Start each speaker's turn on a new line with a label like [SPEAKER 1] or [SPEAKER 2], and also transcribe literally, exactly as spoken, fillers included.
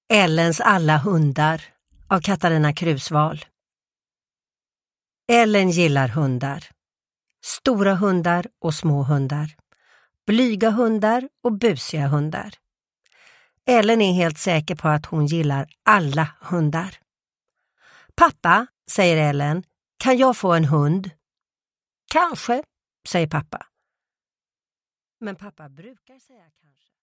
[SPEAKER 1] Ellens alla hundar av Katarina Krusval. Ellen gillar hundar. Stora hundar och små hundar. Blyga hundar och busiga hundar. Ellen är helt säker på att hon gillar alla hundar. Pappa, säger Ellen, kan jag få en hund? Kanske, säger pappa. Men pappa brukar säga kanske.